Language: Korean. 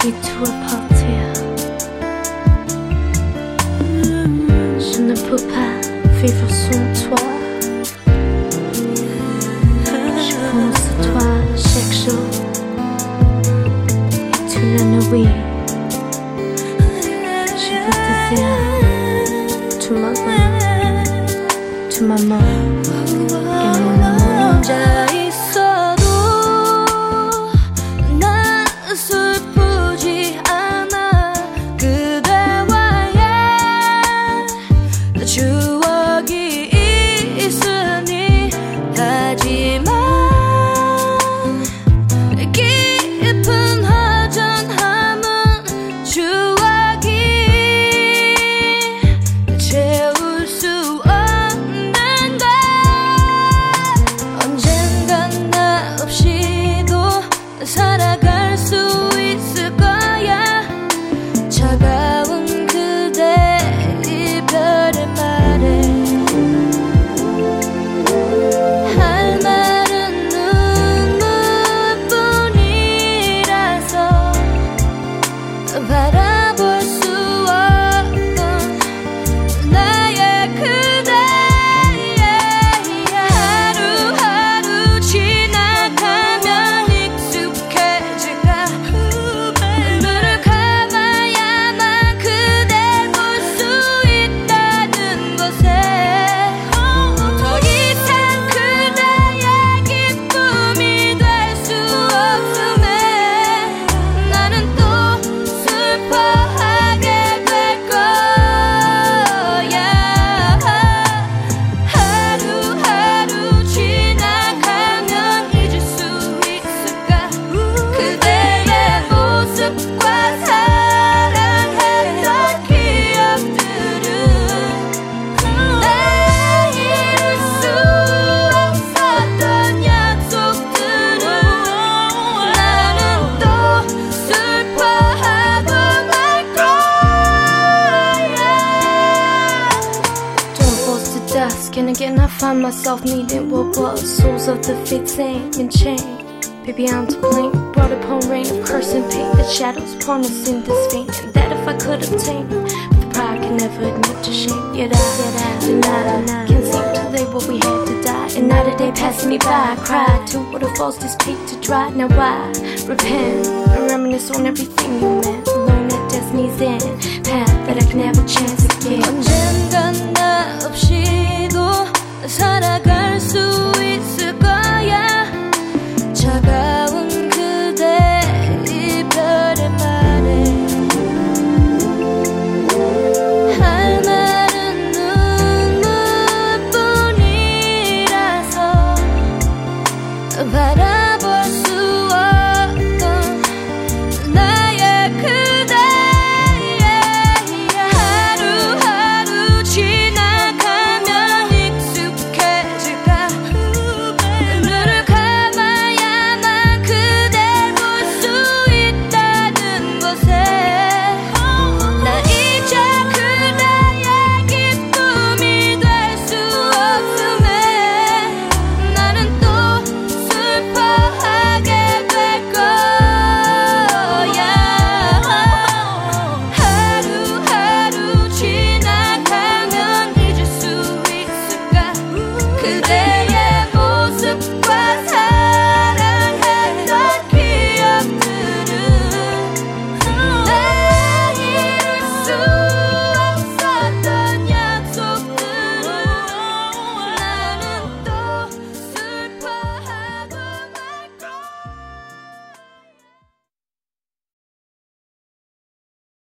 invite to a party. Je ne peux pas vivre sans toi. Je pense à toi chaque jour et toute la nuit. Je veux te dire tout ma main, tout ma main et mon amour. 추억이 있으니 하지만 깊은 허전함은 추억이 채울 수 없는데 언젠간 나 없이도 살아갈 수 있을 거야. 차가운 그대 이별의 말에 할 말은 눈물뿐이라서 바라볼 수 없던 나의 그대. 하루하루 지나가면 익숙해질까. 눈을 감아야만 그댈 볼 수 있다는 것에 더 이상 그대의 기쁨이 될 수 없음에 나는 또 슬퍼하게 될 거야. 하루하루 지나가면 잊을 수 있을까. 그대의 모습과 사랑했던 기억들은 잊을 수 없었던 약속들은 나는 또 슬퍼하고 말 거야. Don't force to dusk, and again I find myself needing what was. Souls of the fate same and chain. Baby, I'm to blame. Brought upon rain of curse and pain. The shadows promising this vein, and that if I could obtain, but the pride can never admit to shame. Yet I deny. Can't seem to lay what we had to die. And now the day passing me by, I cried to waterfalls this paint to dry. Now I repent and reminisce on everything you meant. Alone at destiny's end, path that I can have a chance again. 언젠간 나 없이도 살아갈 수 있을 거야. 차가운 그대 이별의 말에 할 말은 눈물뿐이라서 바라